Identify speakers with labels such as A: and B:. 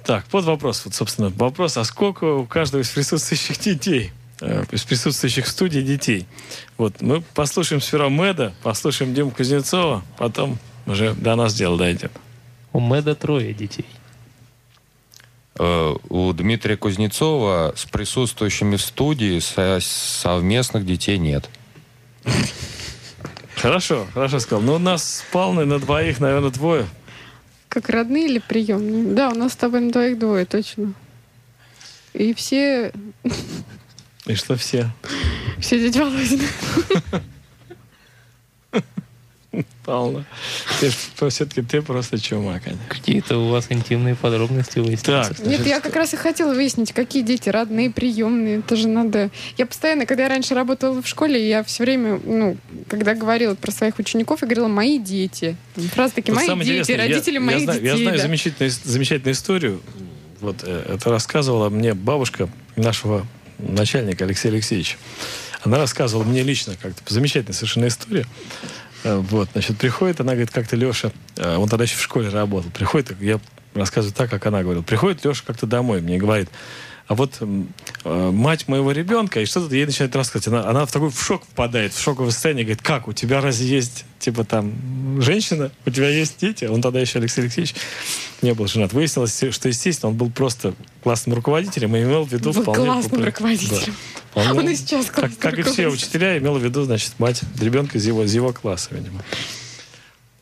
A: Так, вот вопрос, вот, собственно, вопрос, а сколько у каждого из присутствующих детей, из присутствующих в студии детей? Вот, мы послушаем сперва Мэда, послушаем Диму Кузнецова, потом уже до нас дело дойдет.
B: У Мэда 3 детей.
C: У Дмитрия Кузнецова с присутствующими в студии совместных детей нет.
A: Хорошо сказал. Ну, у нас с Павловной на двоих, наверное, 2.
D: Как родные или приемные? Да, у нас с тобой на двоих 2, точно. И все...
A: И что все?
D: Все дети Володины.
A: Павловна, все-таки ты просто чума, конечно.
B: Какие-то у вас интимные подробности выясняются.
A: Так,
D: Нет, я как раз и хотела выяснить, какие дети родные, приемные. Это же надо... Я постоянно, когда я раньше работала в школе, я все время, когда говорила про своих учеников, я говорила «мои дети». Фразы такие «мои дети», родители моих детей.
A: Я знаю
D: да.
A: замечательную историю. Вот это рассказывала мне бабушка нашего начальника Алексея Алексеевича. Она рассказывала мне лично как-то. Замечательная совершенно история. Вот, значит, приходит, она говорит, как-то Леша, он тогда еще в школе работал, приходит, я рассказываю так, как она говорила, приходит Леша как-то домой, мне говорит, а вот мать моего ребенка, и что-то ей начинает рассказывать, она в такой шок впадает, в шоковое состояние, говорит, как, у тебя разве есть, типа, там, женщина, у тебя есть дети? Он тогда еще, Алексей Алексеевич, не был женат. Выяснилось, что, естественно, он был просто классным руководителем и имел в виду
D: Был
A: вполне...
D: классным руководителем.
A: Да.
D: Он и сейчас
A: как и все учителя, имел в виду, значит, мать ребенка из его класса, видимо.